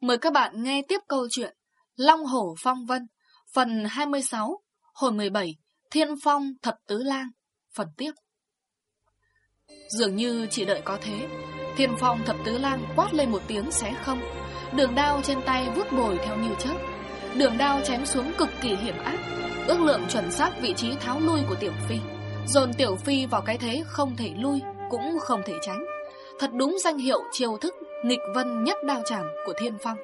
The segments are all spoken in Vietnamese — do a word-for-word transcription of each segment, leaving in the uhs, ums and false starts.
Mời các bạn nghe tiếp câu chuyện Long Hổ Phong Vân, phần hai mươi sáu, hồi mười bảy, Thiên Phong Thập Tứ Lang, phần tiếp. Dường như chỉ đợi có thế, Thiên Phong Thập Tứ Lang quát lên một tiếng xé không. Đường đao trên tay vút bồi theo như chớp. Đường đao chém xuống cực kỳ hiểm ác, ước lượng chuẩn xác vị trí tháo lui của Tiểu Phi, dồn Tiểu Phi vào cái thế không thể lui cũng không thể tránh. Thật đúng danh hiệu chiêu thức nghịch vân nhất đao chảm của Thiên Phong.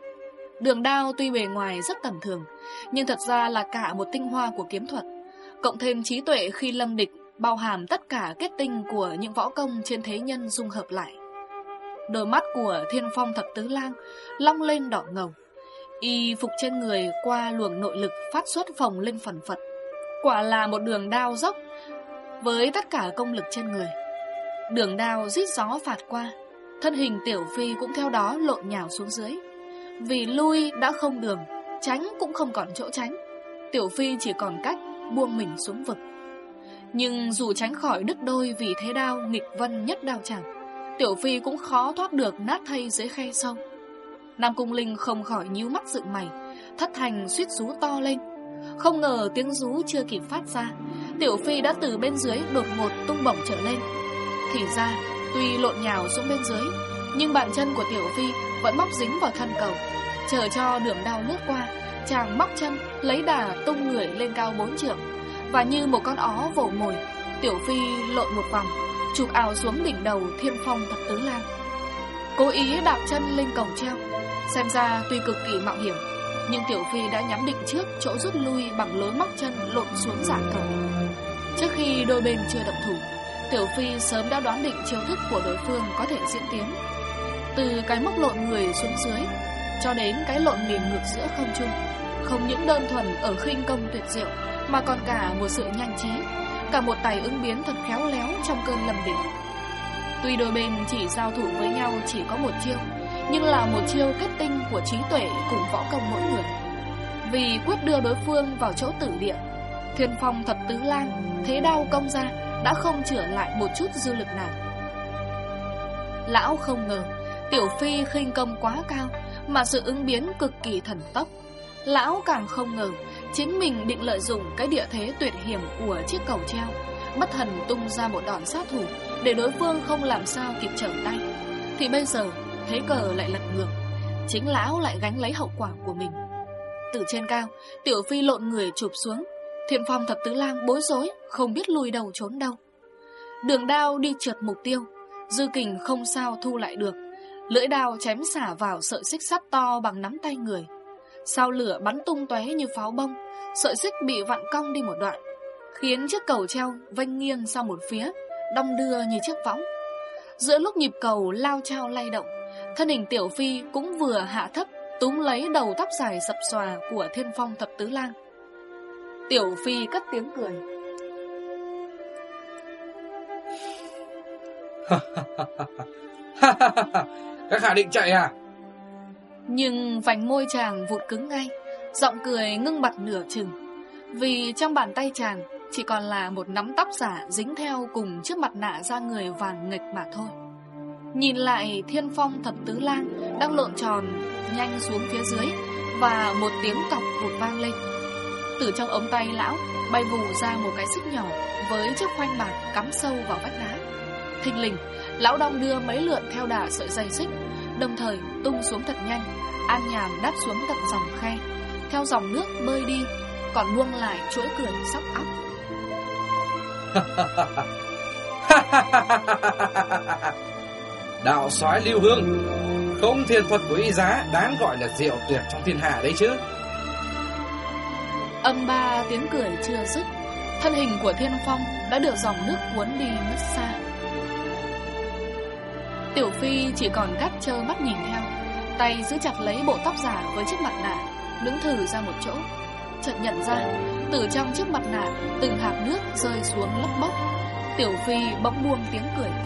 Đường đao tuy bề ngoài rất tầm thường, nhưng thật ra là cả một tinh hoa của kiếm thuật, cộng thêm trí tuệ khi lâm địch, bao hàm tất cả kết tinh của những võ công trên thế nhân dung hợp lại. Đôi mắt của Thiên Phong Thập Tứ Lang long lên đỏ ngầu, y phục trên người qua luồng nội lực phát xuất phồng lên phần phật. Quả là một đường đao dốc với tất cả công lực trên người. Đường đao rít gió phạt qua, thân hình Tiểu Phi cũng theo đó lộn nhào xuống dưới. Vì lui đã không đường, tránh cũng không còn chỗ tránh, Tiểu Phi chỉ còn cách buông mình xuống vực. Nhưng dù tránh khỏi đứt đôi vì thế đao nghịch vân nhất đao chảm, Tiểu Phi cũng khó thoát được nát thây dưới khe sâu. Nam Cung Linh không khỏi nhíu mắt dựng mày, thất thành suýt rú to lên. Không ngờ tiếng rú chưa kịp phát ra, Tiểu Phi đã từ bên dưới đột ngột tung bổng trở lên. Thì ra tuy lộn nhào xuống bên dưới, nhưng bàn chân của Tiểu Phi vẫn móc dính vào thân cầu. Chờ cho đường đao lướt qua, chàng móc chân lấy đà tung người lên cao bốn trượng, và như một con ó vồ mồi, Tiểu Phi lộn một vòng, chụp ào xuống đỉnh đầu Thiên Phong Thập Tứ Lang. Cố ý đạp chân lên cầu treo, xem ra tuy cực kỳ mạo hiểm, nhưng Tiểu Phi đã nhắm định trước chỗ rút lui bằng lối móc chân lộn xuống dạng cầu. Trước khi đôi bên chưa động thủ, Tiểu Phi sớm đã đoán định chiêu thức của đối phương có thể diễn tiến. Từ cái móc lộn người xuống dưới cho đến cái lộn miền ngược giữa không trung, không những đơn thuần ở khinh công tuyệt diệu, mà còn cả một sự nhanh trí, cả một tài ứng biến thật khéo léo trong cơn lâm địch. Tuy đôi bên chỉ giao thủ với nhau chỉ có một chiêu, nhưng là một chiêu kết tinh của trí tuệ cùng võ công mỗi người. Vì quyết đưa đối phương vào chỗ tử địa, Thiên Phong Thập Tứ Lang thế đao công ra đã không chữa lại một chút dư lực nào. Lão không ngờ Tiểu Phi khinh công quá cao, mà sự ứng biến cực kỳ thần tốc. Lão càng không ngờ chính mình định lợi dụng cái địa thế tuyệt hiểm của chiếc cầu treo, bất thần tung ra một đòn sát thủ để đối phương không làm sao kịp trở tay. Thì bây giờ thế cờ lại lật ngược, chính lão lại gánh lấy hậu quả của mình. Từ trên cao, Tiểu Phi lộn người chụp xuống. Thiên Phong Thập Tứ Lang bối rối, không biết lùi đầu trốn đâu. Đường đao đi trượt mục tiêu, dư kình không sao thu lại được. Lưỡi đao chém xả vào sợi xích sắt to bằng nắm tay người. Sao lửa bắn tung tóe như pháo bông, sợi xích bị vặn cong đi một đoạn, khiến chiếc cầu treo vênh nghiêng sang một phía, đong đưa như chiếc võng. Giữa lúc nhịp cầu lao chao lay động, thân hình Tiểu Phi cũng vừa hạ thấp, túm lấy đầu tóc dài sập xòa của Thiên Phong Thập Tứ Lang. Tiểu Phi cất tiếng cười. Các hạ định chạy à? Nhưng vành môi chàng vụt cứng ngay, giọng cười ngưng bặt nửa chừng. Vì trong bàn tay chàng chỉ còn là một nắm tóc giả dính theo cùng chiếc mặt nạ da người vàng nghịch mà thôi. Nhìn lại Thiên Phong Thập Tứ Lang đang lộn tròn nhanh xuống phía dưới, và một tiếng cọc vụt vang lên. Từ trong ống tay lão bay vù ra một cái xích nhỏ với chiếc khoanh bạc cắm sâu vào vách đá. Thình lình, lão đong đưa mấy lượn theo đà sợi dây xích, đồng thời tung xuống thật nhanh, an nhàn đáp xuống tận dòng khe, theo dòng nước bơi đi, còn buông lại chuỗi cười sóc óc. Đạo soái Lưu Hương, không thiền thuật của y giá đáng gọi là diệu tuyệt trong thiên hạ đấy chứ. Âm ba tiếng cười chưa dứt, thân hình của Thiên Phong đã được dòng nước cuốn đi mất xa. Tiểu Phi chỉ còn cách trơ mắt nhìn theo, tay giữ chặt lấy bộ tóc giả với chiếc mặt nạ, đứng thử ra một chỗ. Chợt nhận ra, từ trong chiếc mặt nạ từng hạt nước rơi xuống lấp bốc. Tiểu Phi bỗng buông tiếng cười to.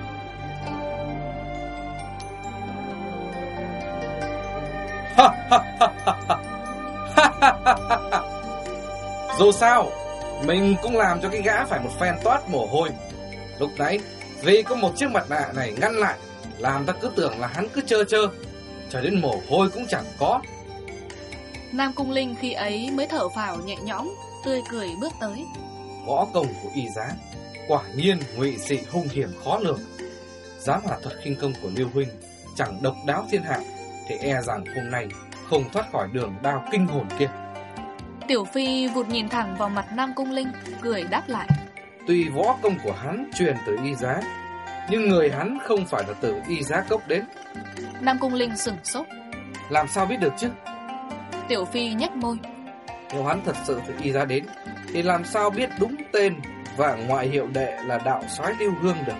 Dù sao mình cũng làm cho cái gã phải một phen toát mồ hôi. Lúc nãy vì có một chiếc mặt nạ này ngăn lại, làm ta cứ tưởng là hắn cứ chơ chơ. cho đến mồ hôi cũng chẳng có. Nam Cung Linh khi ấy mới thở phào nhẹ nhõm, tươi cười bước tới. Võ công của y giá quả nhiên ngụy dị hung hiểm khó lường. Giá mà thuật khinh công của Liêu huynh chẳng độc đáo thiên hạ, thì e rằng hôm nay không thoát khỏi đường đao kinh hồn kia. Tiểu Phi vụt nhìn thẳng vào mặt Nam Cung Linh, cười đáp lại. Tuy võ công của hắn truyền từ y giá, nhưng người hắn không phải là từ y giá cốc đến. Nam Cung Linh sửng sốt. Làm sao biết được chứ? Tiểu Phi nhếch môi. Nếu hắn thật sự từ y giá đến, thì làm sao biết đúng tên và ngoại hiệu đệ là đạo soái Lưu Hương được?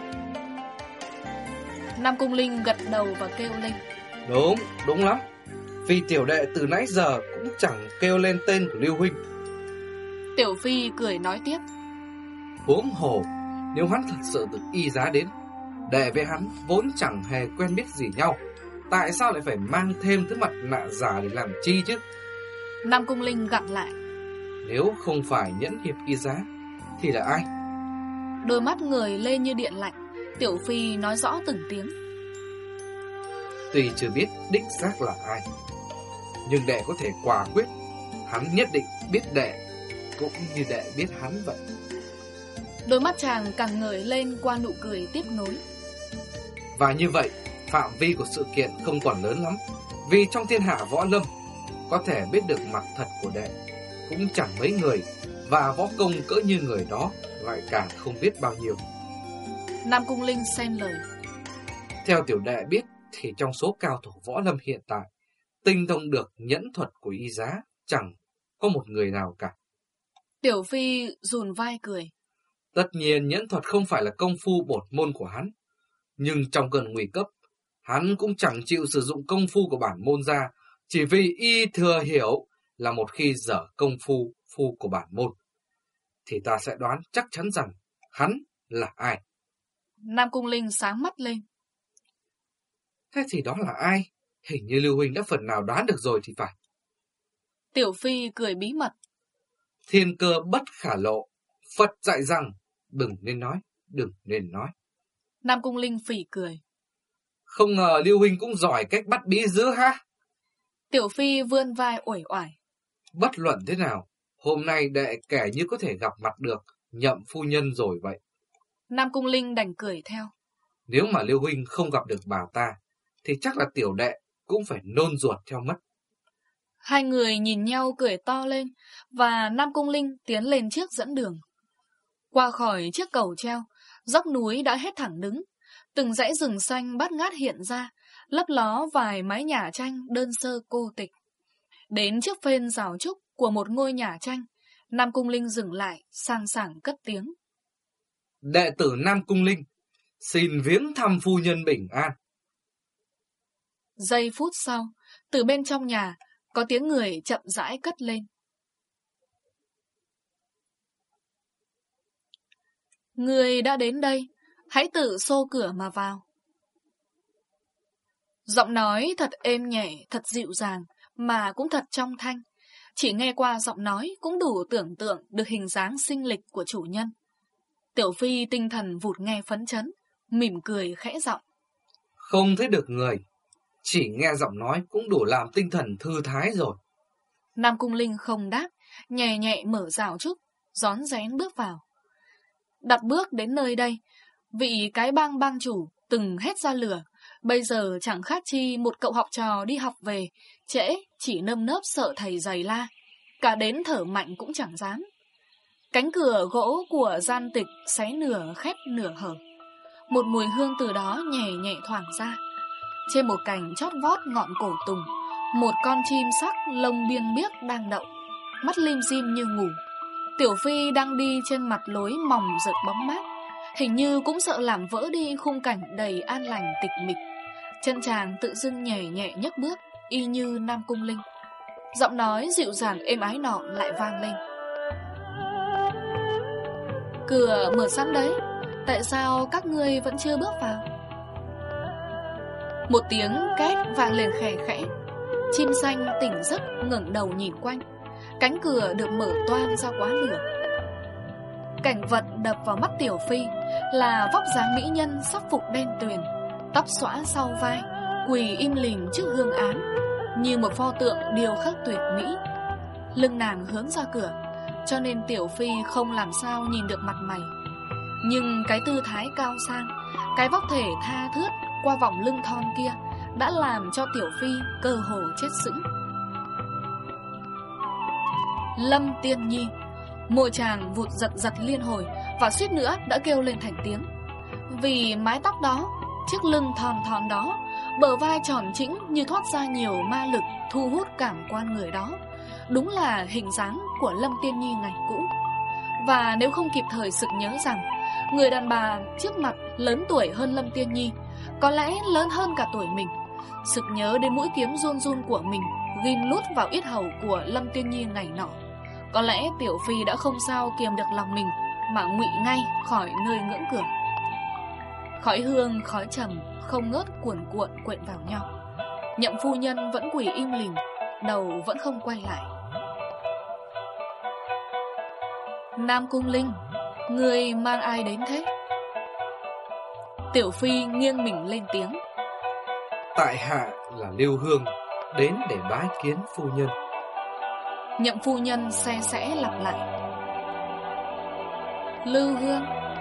Nam Cung Linh gật đầu và kêu lên. Đúng, đúng lắm. Vì tiểu đệ từ nãy giờ cũng chẳng kêu lên tên của Lưu huynh. Tiểu Phi cười nói tiếp. Huống hồ, nếu hắn thật sự từ y giá đến, đệ với hắn vốn chẳng hề quen biết gì nhau, tại sao lại phải mang thêm thứ mặt nạ giả để làm chi chứ? Nam Cung Linh gặng lại. Nếu không phải nhẫn hiệp y giá, thì là ai? Đôi mắt người lên như điện lạnh. Tiểu Phi nói rõ từng tiếng. Tuy chưa biết đích xác là ai, nhưng đệ có thể quả quyết hắn nhất định biết đệ, cũng như đệ biết hắn vậy. Đôi mắt chàng càng ngời lên qua nụ cười tiếp nối. Và như vậy, phạm vi của sự kiện không còn lớn lắm, vì trong thiên hạ võ lâm, có thể biết được mặt thật của đệ cũng chẳng mấy người, và võ công cỡ như người đó lại càng không biết bao nhiêu. Nam Cung Linh xen lời. Theo tiểu đệ biết, thì trong số cao thủ võ lâm hiện tại, tinh thông được nhẫn thuật của y giá chẳng có một người nào cả. Tiểu Phi dùn vai cười. Tất nhiên nhẫn thuật không phải là công phu bổn môn của hắn, nhưng trong cơn nguy cấp, hắn cũng chẳng chịu sử dụng công phu của bản môn ra, chỉ vì y thừa hiểu là một khi dở công phu phu của bản môn, thì ta sẽ đoán chắc chắn rằng hắn là ai. Nam Cung Linh sáng mắt lên. Thế thì đó là ai? Hình như Lưu huynh đã phần nào đoán được rồi thì phải. Tiểu Phi cười bí mật. Thiên cơ bất khả lộ, Phật dạy rằng đừng nên nói, đừng nên nói. Nam Cung Linh phỉ cười. Không ngờ Lưu huynh cũng giỏi cách bắt bí dữ ha. Tiểu Phi vươn vai uể oải. Bất luận thế nào, hôm nay đệ kẻ như có thể gặp mặt được Nhậm phu nhân rồi vậy. Nam Cung Linh đành cười theo. Nếu mà Lưu huynh không gặp được bà ta, thì chắc là tiểu đệ cũng phải nôn ruột theo mất. Hai người nhìn nhau cười to lên, và Nam Cung Linh tiến lên trước dẫn đường. Qua khỏi chiếc cầu treo, dốc núi đã hết thẳng đứng. Từng dãy rừng xanh bát ngát hiện ra, lấp ló vài mái nhà tranh đơn sơ cô tịch. Đến trước phên rào trúc của một ngôi nhà tranh, Nam Cung Linh dừng lại, sang sảng cất tiếng. Đệ tử Nam Cung Linh, xin viếng thăm phu nhân bình an. Giây phút sau, từ bên trong nhà, có tiếng người chậm rãi cất lên. Người đã đến đây, hãy tự xô cửa mà vào. Giọng nói thật êm nhẹ, thật dịu dàng, mà cũng thật trong thanh. Chỉ nghe qua giọng nói cũng đủ tưởng tượng được hình dáng sinh lịch của chủ nhân. Tiểu Phi tinh thần vụt nghe phấn chấn, mỉm cười khẽ giọng. Không thấy được người, chỉ nghe giọng nói cũng đủ làm tinh thần thư thái rồi. Nam Cung Linh không đáp, nhẹ nhẹ mở rào trúc, rón rén bước vào. Đặt bước đến nơi đây, vị cái bang bang chủ từng hét ra lửa, bây giờ chẳng khác chi một cậu học trò đi học về, trễ chỉ nơm nớp sợ thầy giày la, cả đến thở mạnh cũng chẳng dám. Cánh cửa gỗ của gian tịch xé nửa khép nửa hở. Một mùi hương từ đó nhẹ nhẹ thoảng ra. Trên một cành chót vót ngọn cổ tùng, một con chim sắc lông biên biếc đang đậu, mắt lim dim như ngủ. Tiểu Phi đang đi trên mặt lối mỏng rực bóng mát, hình như cũng sợ làm vỡ đi khung cảnh đầy an lành tịch mịch. Chân chàng tự dưng nhẹ nhẹ nhấc bước, y như Nam Cung Linh. Giọng nói dịu dàng êm ái nọ lại vang lên. Cửa mở sẵn đấy, tại sao các ngươi vẫn chưa bước vào? Một tiếng két vang lên khè khẽ. Chim xanh tỉnh giấc ngẩng đầu nhìn quanh. Cánh cửa được mở toang ra quá nửa. Cảnh vật đập vào mắt Tiểu Phi là vóc dáng mỹ nhân sắc phục đen tuyền, tóc xõa sau vai, quỳ im lìm trước hương án, như một pho tượng điêu khắc tuyệt mỹ. Lưng nàng hướng ra cửa, cho nên Tiểu Phi không làm sao nhìn được mặt mày. Nhưng cái tư thái cao sang, cái vóc thể tha thướt qua vòng lưng thon kia đã làm cho Tiểu Phi cơ hồ chết sững. Lâm Tiên Nhi, môi chàng vụt giật giật liên hồi và suýt nữa đã kêu lên thành tiếng. Vì mái tóc đó, chiếc lưng thon thon đó, bờ vai tròn trĩnh như thoát ra nhiều ma lực thu hút cảm quan người đó, đúng là hình dáng của Lâm Tiên Nhi ngày cũ. Và nếu không kịp thời sực nhớ rằng người đàn bà trước mặt lớn tuổi hơn Lâm Tiên Nhi, có lẽ lớn hơn cả tuổi mình, sực nhớ đến mũi kiếm run run của mình ghim lút vào yết hầu của Lâm Tiên Nhi ngày nọ, có lẽ Tiểu Phi đã không sao kiềm được lòng mình mà ngụy ngay khỏi nơi ngưỡng cửa. Khói hương khói trầm không ngớt cuồn cuộn quện vào nhau. Nhậm phu nhân vẫn quỳ im lìm, đầu vẫn không quay lại. Nam Cung Linh, người mang ai đến thế? Tiểu Phi nghiêng mình lên tiếng. Tại hạ là Lưu Hương, đến để bái kiến phu nhân. Nhậm phu nhân xe sẽ lặp lại. Lưu Hương.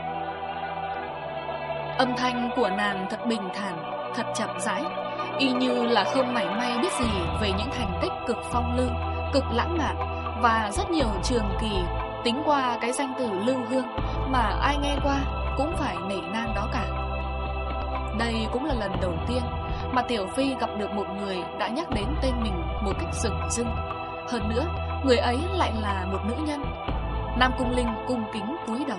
Âm thanh của nàng thật bình thản, thật chậm rãi, y như là không mảy may biết gì về những thành tích cực phong lưu, cực lãng mạn và rất nhiều trường kỳ tính qua cái danh từ Lưu Hương mà ai nghe qua cũng phải nể nang đó cả. Đây cũng là lần đầu tiên mà Tiểu Phi gặp được một người đã nhắc đến tên mình một cách rừng rưng. Hơn nữa, người ấy lại là một nữ nhân. Nam Cung Linh cung kính cúi đầu.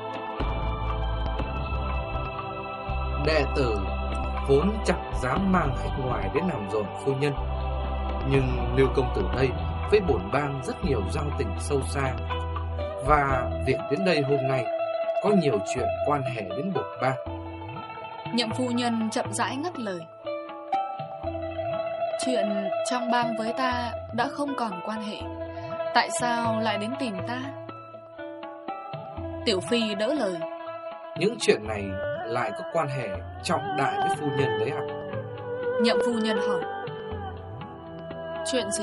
Đệ tử vốn chẳng dám mang khách ngoài đến làm dồn phu nhân, nhưng Lưu công tử đây với bổn bang rất nhiều giao tình sâu xa, và việc đến đây hôm nay có nhiều chuyện quan hệ đến bổn bang. Nhậm phu nhân chậm rãi ngắt lời. Chuyện trong bang với ta đã không còn quan hệ, tại sao lại đến tìm ta? Tiểu Phi đỡ lời. Những chuyện này lại có quan hệ trọng đại với phu nhân đấy ạ? Nhậm phu nhân hỏi. Chuyện gì?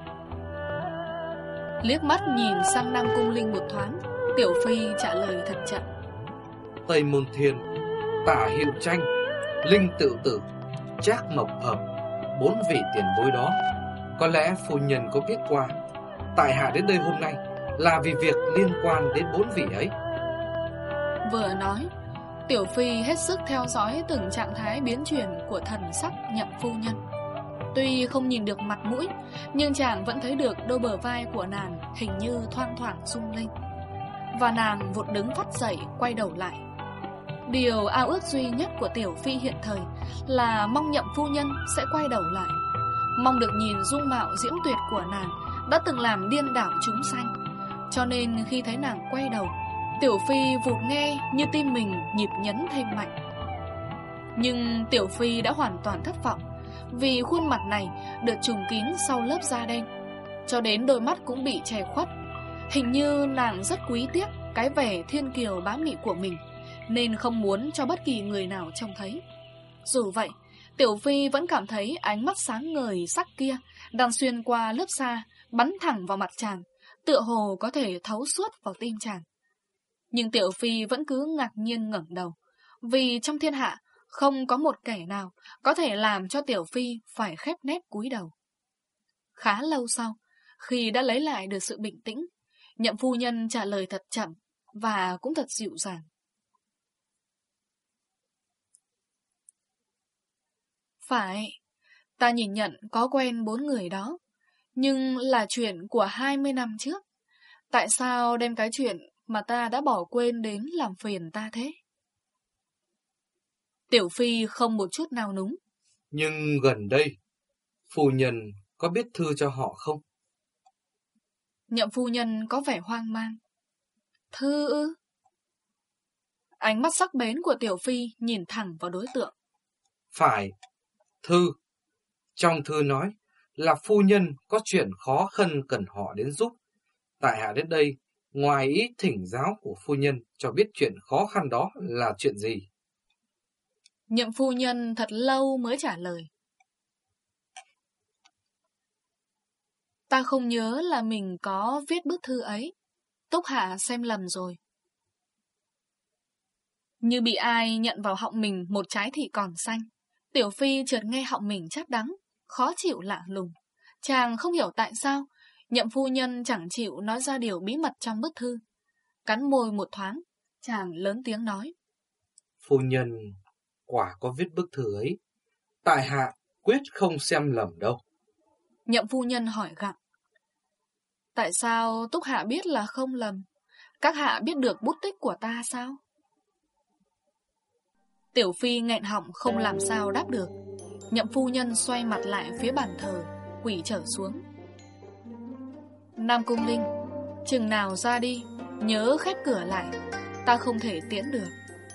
Liếc mắt nhìn sang Nam Cung Linh một thoáng, Tiểu Phi trả lời thật chậm. Tây Môn Thiên, Tả Hiệu Tranh, Linh Tự Tử, Trác Mộc Hợp, bốn vị tiền bối đó, có lẽ phu nhân có biết qua. Tại hạ đến đây hôm nay là vì việc liên quan đến bốn vị ấy. Vừa nói, Tiểu Phi hết sức theo dõi từng trạng thái biến chuyển của thần sắc Nhậm phu nhân. Tuy không nhìn được mặt mũi, nhưng chàng vẫn thấy được đôi bờ vai của nàng hình như thoang thoảng rung lên. Và nàng vụt đứng phắt dậy, quay đầu lại. Điều ao ước duy nhất của Tiểu Phi hiện thời là mong Nhậm phu nhân sẽ quay đầu lại, mong được nhìn dung mạo diễm tuyệt của nàng đã từng làm điên đảo chúng sanh. Cho nên khi thấy nàng quay đầu, Tiểu Phi vụt nghe như tim mình nhịp nhấn thêm mạnh. Nhưng Tiểu Phi đã hoàn toàn thất vọng, vì khuôn mặt này được trùm kín sau lớp da đen, cho đến đôi mắt cũng bị che khuất. Hình như nàng rất quý tiếc cái vẻ thiên kiều bá mị của mình, nên không muốn cho bất kỳ người nào trông thấy. Dù vậy, Tiểu Phi vẫn cảm thấy ánh mắt sáng ngời sắc kia đang xuyên qua lớp da, bắn thẳng vào mặt chàng, tựa hồ có thể thấu suốt vào tim chàng. Nhưng Tiểu Phi vẫn cứ ngạc nhiên ngẩng đầu, vì trong thiên hạ không có một kẻ nào có thể làm cho Tiểu Phi phải khép nép cúi đầu. Khá lâu sau, khi đã lấy lại được sự bình tĩnh, Nhậm phu nhân trả lời thật chậm và cũng thật dịu dàng. Phải, ta nhìn nhận có quen bốn người đó, nhưng là chuyện của hai mươi năm trước. Tại sao đem cái chuyện mà ta đã bỏ quên đến làm phiền ta thế? Tiểu Phi không một chút nào núng. Nhưng gần đây, phu nhân có biết thư cho họ không? Nhậm phu nhân có vẻ hoang mang. Thư ư? Ánh mắt sắc bén của Tiểu Phi nhìn thẳng vào đối tượng. Phải, thư. Trong thư nói là phu nhân có chuyện khó khăn cần họ đến giúp. Tại hạ đến đây, ngoài ý thỉnh giáo của phu nhân cho biết chuyện khó khăn đó là chuyện gì. Nhậm phu nhân thật lâu mới trả lời. Ta không nhớ là mình có viết bức thư ấy. Túc Hạ xem lầm rồi. Như bị ai nhận vào họng mình một trái thị còn xanh. Tiểu Phi chợt nghe họng mình chát đắng, khó chịu lạ lùng. Chàng không hiểu tại sao Nhậm phu nhân chẳng chịu nói ra điều bí mật trong bức thư. Cắn môi một thoáng, chàng lớn tiếng nói: Phu nhân quả có viết bức thư ấy, tại hạ quyết không xem lầm đâu. Nhậm phu nhân hỏi gặng: Tại sao Túc Hạ biết là không lầm? Các hạ biết được bút tích của ta sao? Tiểu Phi nghẹn họng không làm sao đáp được. Nhậm phu nhân xoay mặt lại phía bàn thờ, quỳ trở xuống. Nam Cung Linh, chừng nào ra đi, nhớ khép cửa lại, ta không thể tiễn được.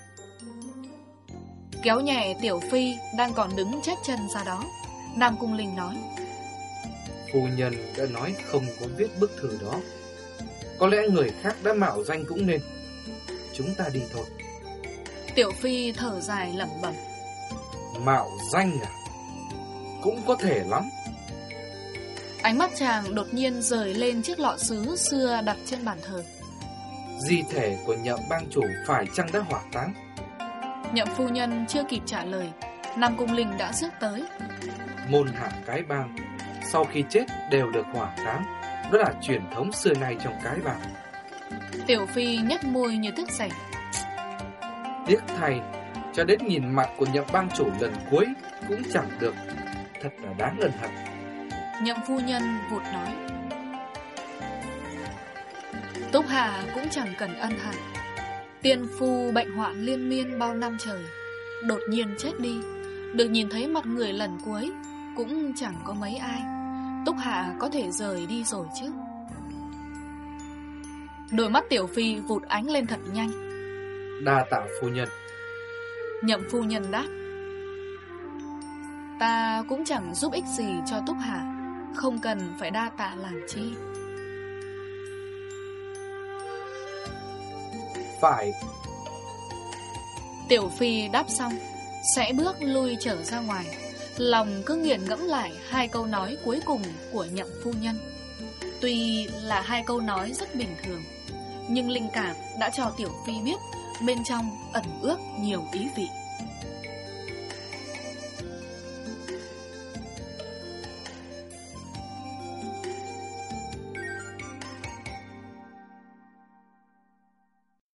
Kéo nhẹ Tiểu Phi đang còn đứng chết chân ra đó, Nam Cung Linh nói: Phu nhân đã nói không có viết bức thư đó. Có lẽ người khác đã mạo danh cũng nên. Chúng ta đi thôi. Tiểu Phi thở dài lẩm bẩm: Mạo danh à? Cũng có thể lắm. Ánh mắt chàng đột nhiên rời lên chiếc lọ sứ xưa đặt trên bàn thờ. Di thể của Nhậm bang chủ phải chăng đã hỏa táng? Nhậm phu nhân chưa kịp trả lời, Nam Cung Linh đã rước tới. Môn hạ cái bang sau khi chết đều được hỏa táng, đó là truyền thống xưa nay trong cái bang. Tiểu Phi nhếch môi như tức giận: Tiếc thay, cho đến nhìn mặt của Nhậm bang chủ lần cuối cũng chẳng được, thật là đáng ân hận. Nhậm phu nhân vụt nói: Túc Hạ cũng chẳng cần ân hận. Tiên phu bệnh hoạn liên miên bao năm trời, đột nhiên chết đi, được nhìn thấy mặt người lần cuối cũng chẳng có mấy ai. Túc Hạ có thể rời đi rồi chứ? Đôi mắt Tiểu Phi vụt ánh lên thật nhanh. Đa tạ phu nhân. Nhậm phu nhân đáp: Ta cũng chẳng giúp ích gì cho Túc Hạ, không cần phải đa tạ làm chi. Phải. Tiểu Phi đáp xong, sẽ bước lui trở ra ngoài, lòng cứ nghiền ngẫm lại hai câu nói cuối cùng của Nhậm phu nhân. Tuy là hai câu nói rất bình thường, nhưng linh cảm đã cho Tiểu Phi biết bên trong ẩn ước nhiều ý vị.